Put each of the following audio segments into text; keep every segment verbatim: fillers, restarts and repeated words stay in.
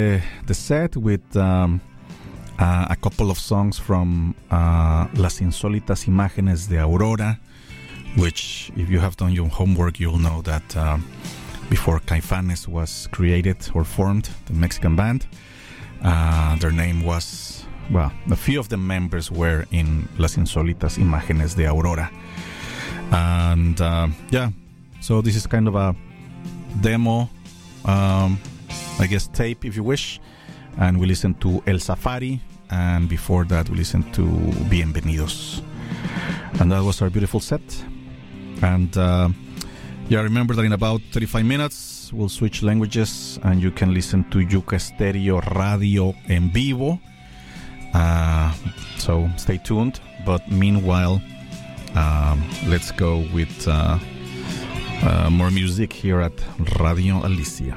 the set with um, uh, a couple of songs from uh, Las Insólitas Imágenes de Aurora, which, if you have done your homework, you'll know that um, before Caifanes was created or formed, the Mexican band, uh, their name was, well, a few of the members were in Las Insólitas Imágenes de Aurora. And uh, yeah, so this is kind of a demo, um, I guess tape if you wish, and we listened to El Safari, and before that we listened to Bienvenidos, and that was our beautiful set. And uh, yeah, remember that in about thirty-five minutes we'll switch languages and you can listen to Yuca Stereo Radio en vivo, uh, so stay tuned. But meanwhile, um, let's go with uh, uh, more music here at Radio Alicia.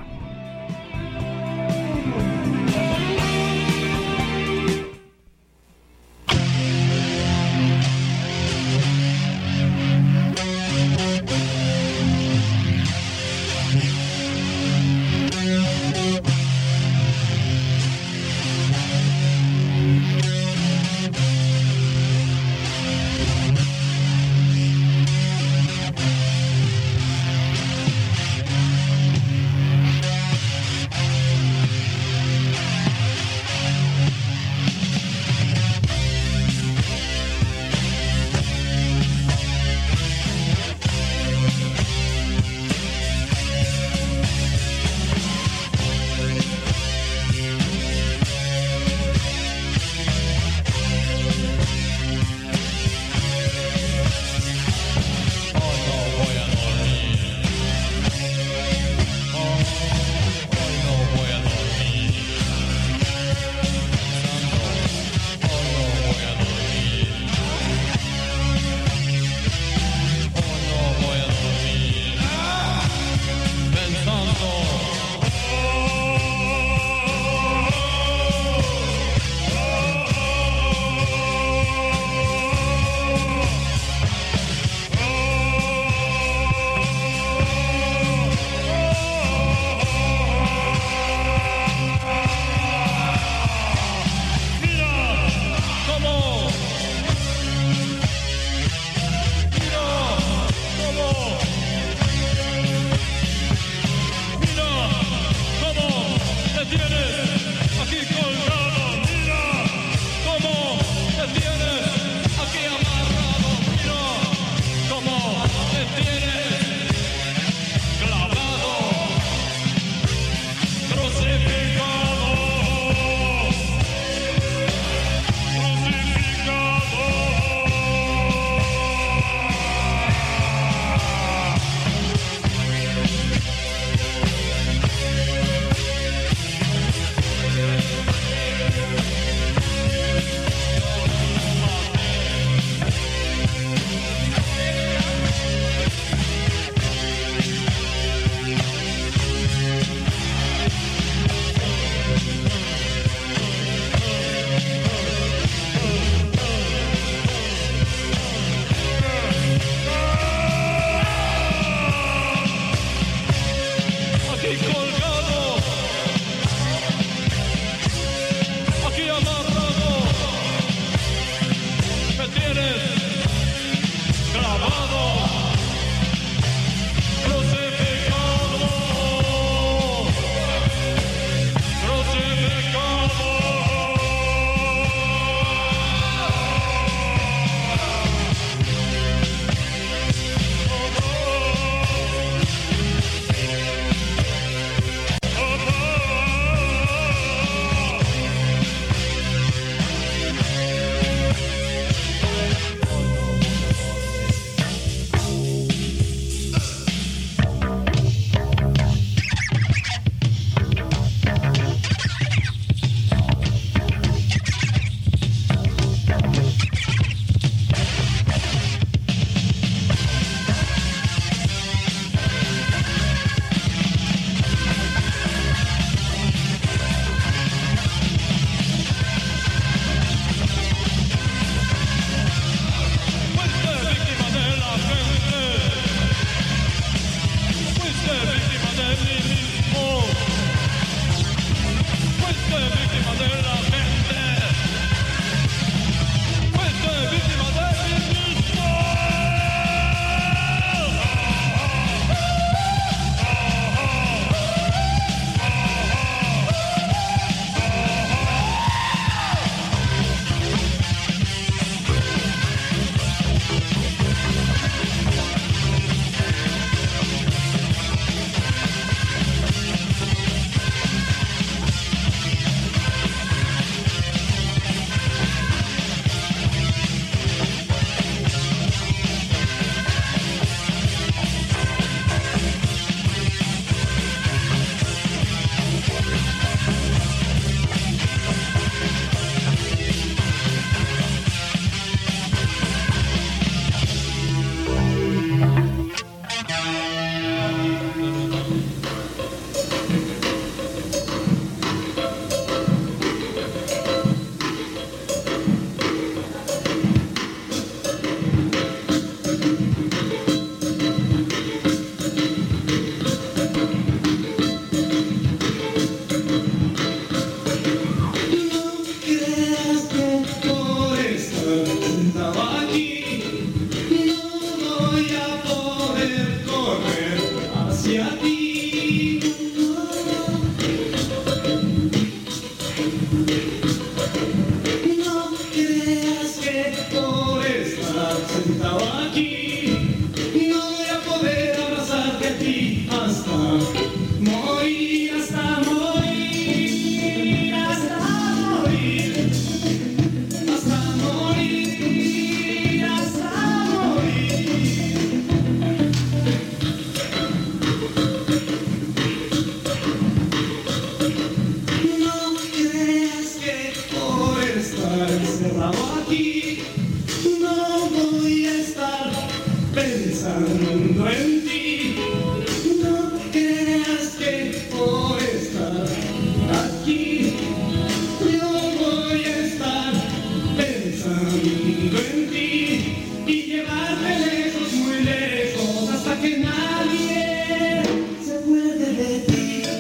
aquí, yo voy a estar pensando en ti y llevarte lejos, muy lejos, hasta que nadie se acuerde de ti.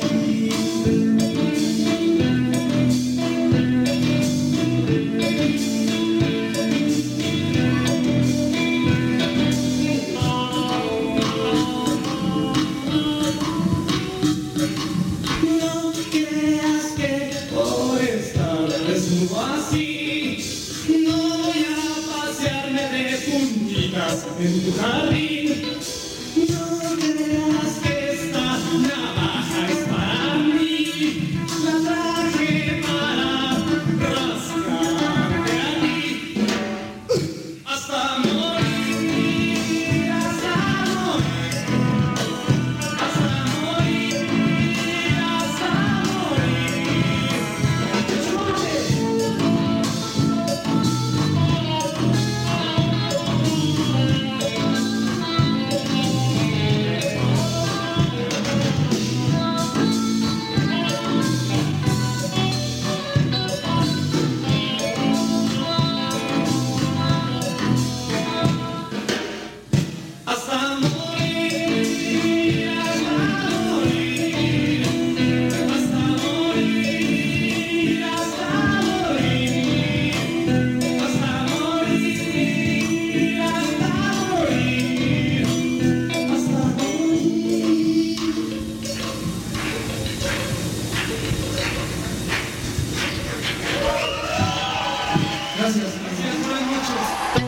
Así, no voy a pasearme de puntitas en tu jardín. No creas que esta navaja es para mí, la traje para rascarte a ti. Hasta morir, hasta morir, hasta morir, hasta morir. Gracias, gracias, buenas noches.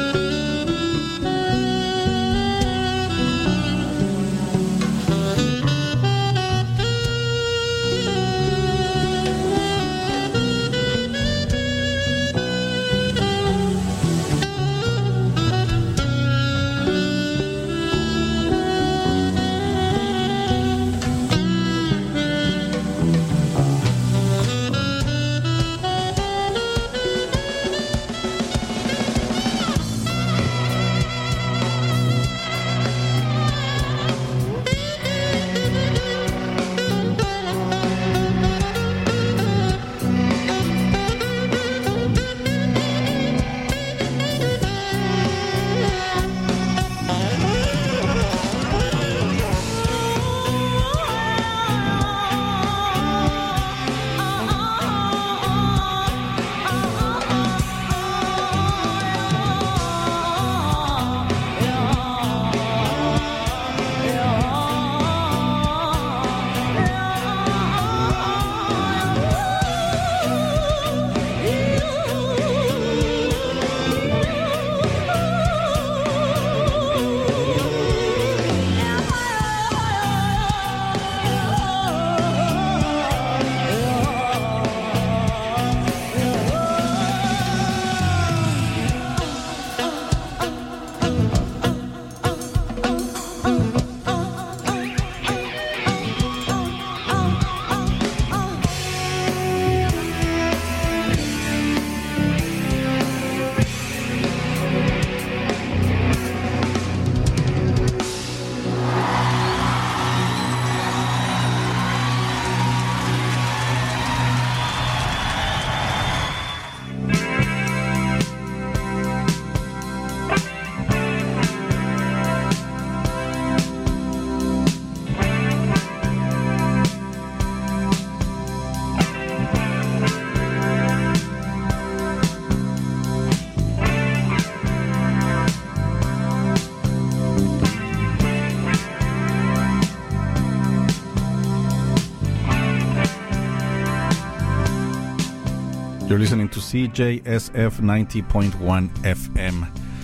You're listening to C J S F ninety point one F M,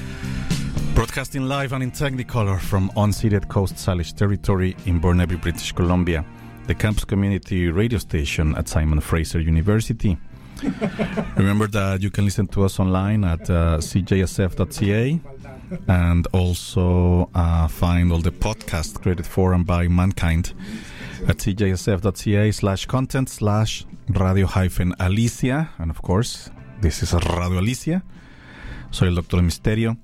broadcasting live and in Technicolor from unceded Coast Salish territory in Burnaby, British Columbia, the campus community radio station at Simon Fraser University. Remember that you can listen to us online at uh, c j s f dot c a and also uh, find all the podcasts created for and by mankind at c j s f dot c a slash content slash radio hyphen Alicia. And of course, this is Radio Alicia. Soy el Doctor Misterio.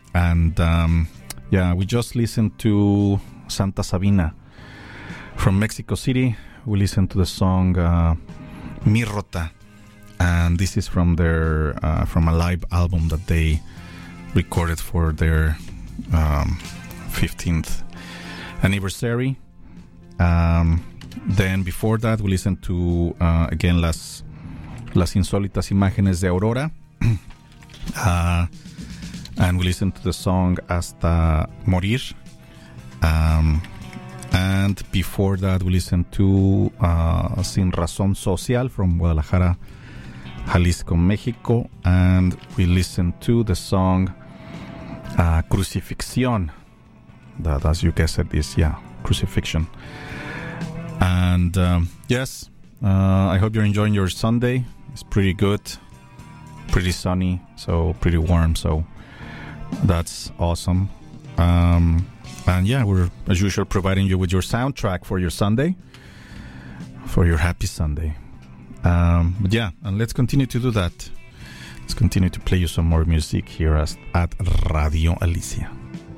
And um, yeah, we just listened to Santa Sabina from Mexico City. We listened to the song uh, Mi Rota. And this is from their uh, from a live album that they recorded for their um, fifteenth anniversary. Um, then before that, we listened to uh, again las las insólitas imágenes de Aurora, uh, and we listened to the song Hasta Morir. Um, and before that, we listened to uh, Sin Razón Social from Guadalajara, Jalisco, Mexico, and we listened to the song uh, Crucifixión, that, as you guessed, is, yeah, crucifixion. And um, yes, uh, I hope you're enjoying your Sunday. It's pretty good, pretty sunny, so pretty warm, so that's awesome. Um, and yeah, we're, as usual, providing you with your soundtrack for your Sunday, for your happy Sunday. Um, but yeah, and let's continue to do that. Let's continue to play you some more music here as, at Radio Alicia.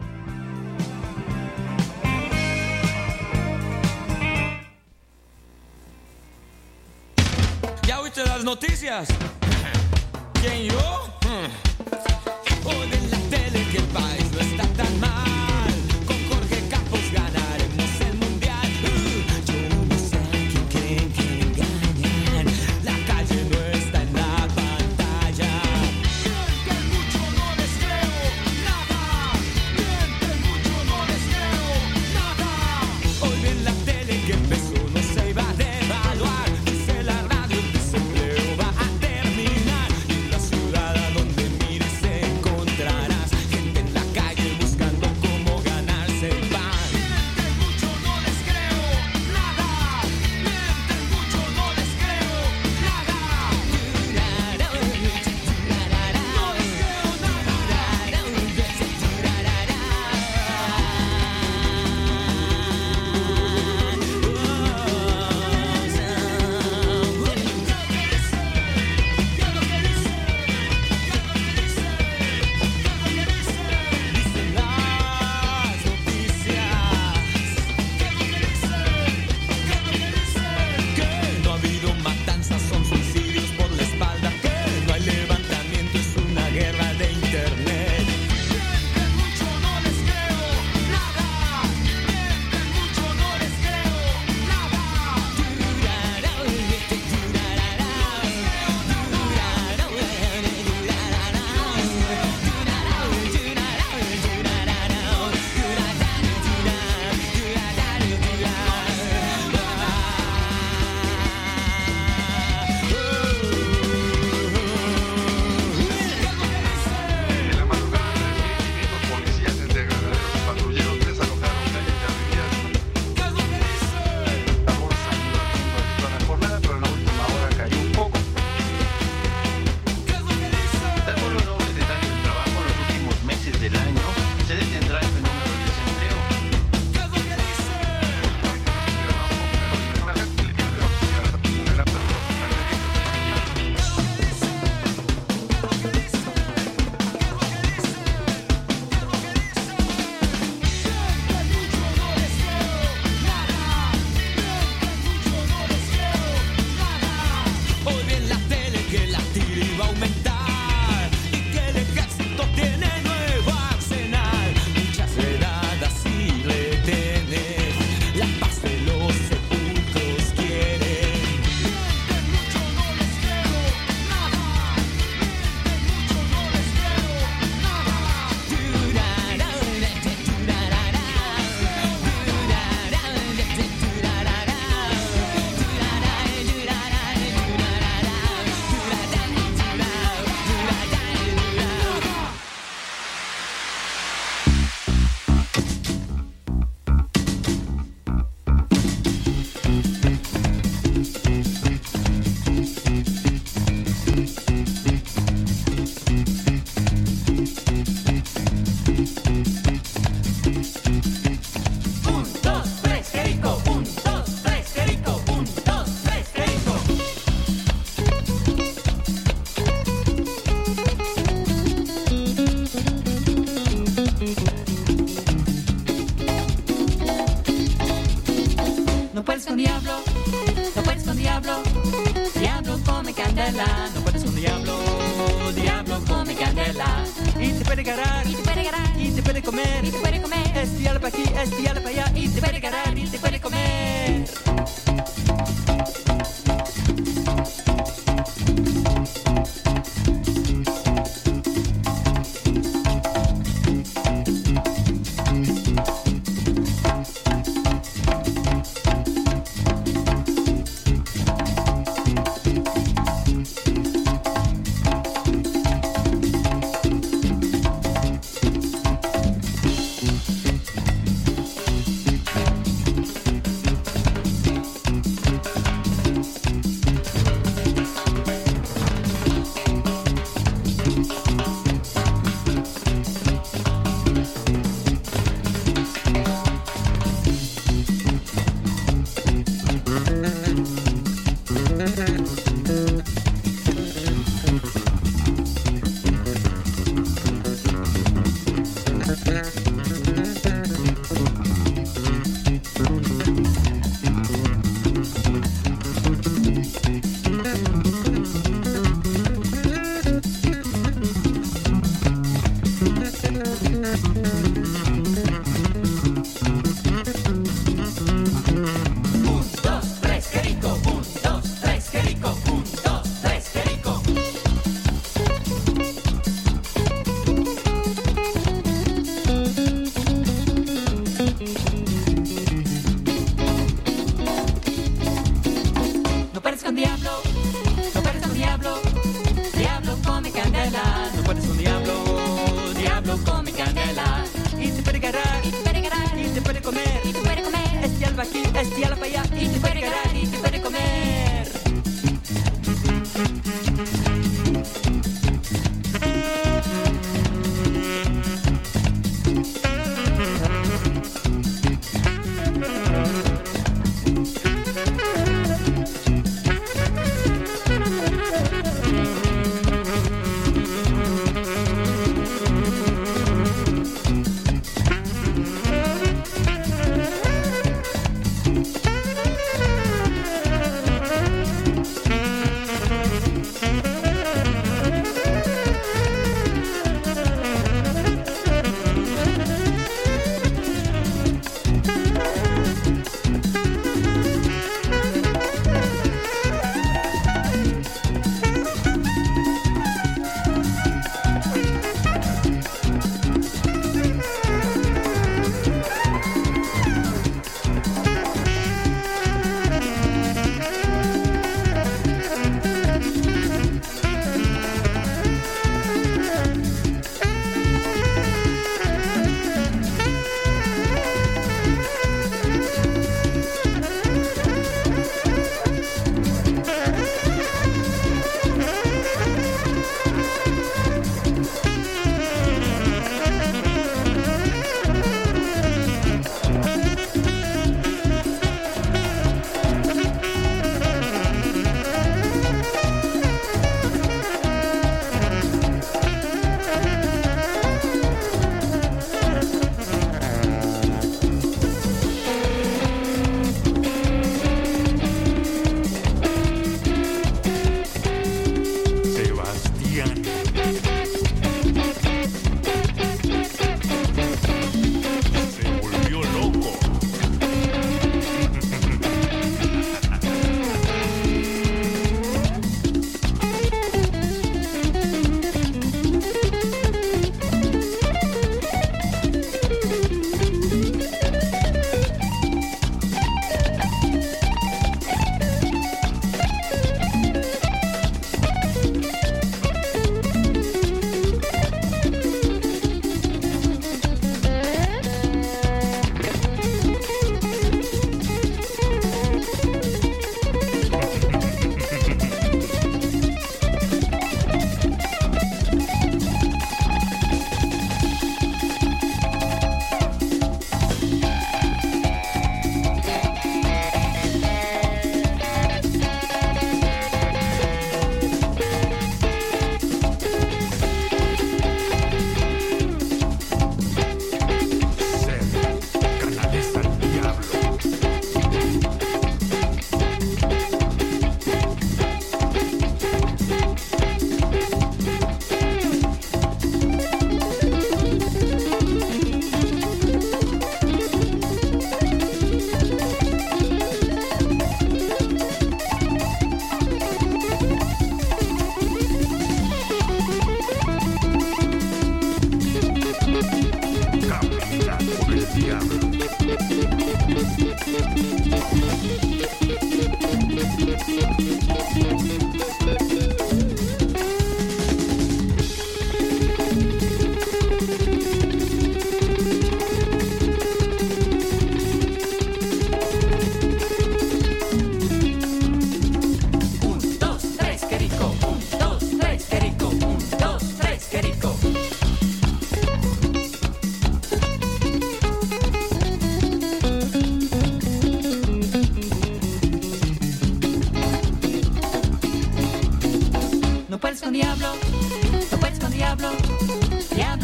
¿Ya oíste las noticias? ¿Quién, yo? Hmm. Hoy en la tele que el país no está tan mal. Con Jorge Campos ganaremos el mundial. Uh, yo no sé a quién creen que engañan. La calle no está en la pantalla. Mienten mucho, no les creo nada. Mienten mucho, no les creo nada. Hoy en la tele que empezó no se iba a devaluar. Dice la radio, el desempleo va a terminar. Y la ciudad a donde mire se encontrará diablo, diablo come candela. Y te puede agarrar, y te puede agarrar, y te puede comer, y te puede comer. Espiala para aquí, espiala para allá, y te puede agarrar, y te puede comer.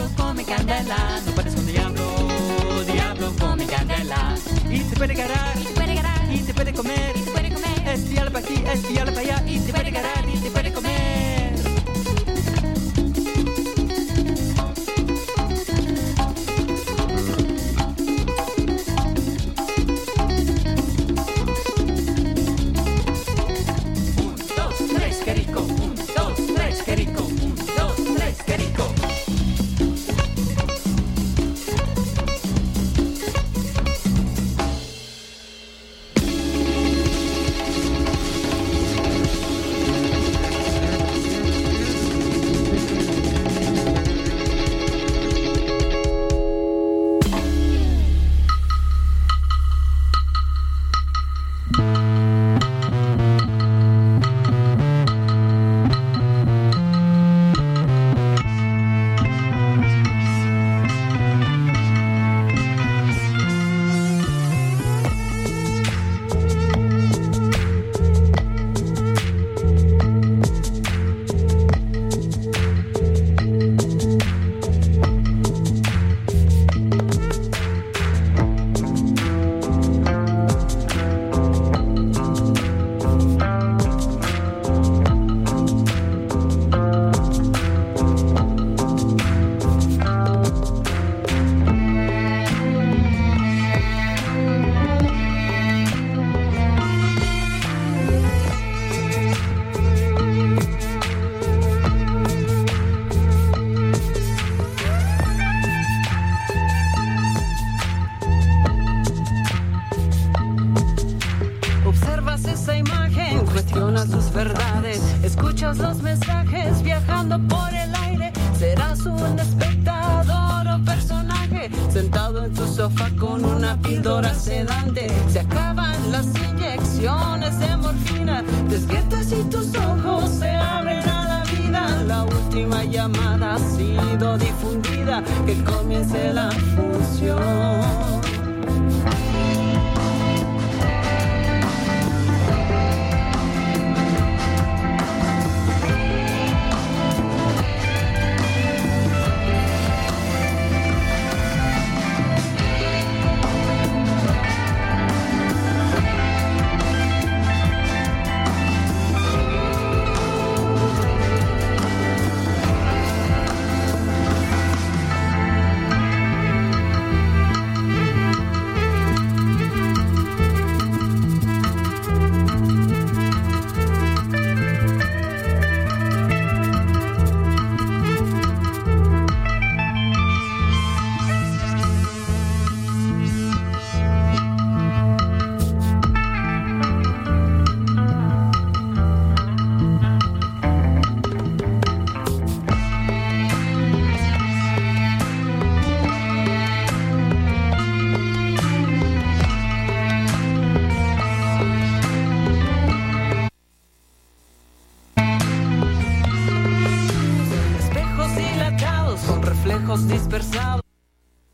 diablo come candela, no parece un diablo, diablo come candela. Y te puede ganar, y te puede ganar, y te puede comer, y te puede comer. Es diablo para aquí, es diablo para allá, y te puede ganar, y te puede comer. Sus verdades, escuchas los mensajes viajando por el aire. Serás un espectador o personaje sentado en tu sofá con una píldora sedante. Se acaban las inyecciones de morfina, despiertas y tus ojos se abren a la vida. La última llamada ha sido difundida, que comience la función.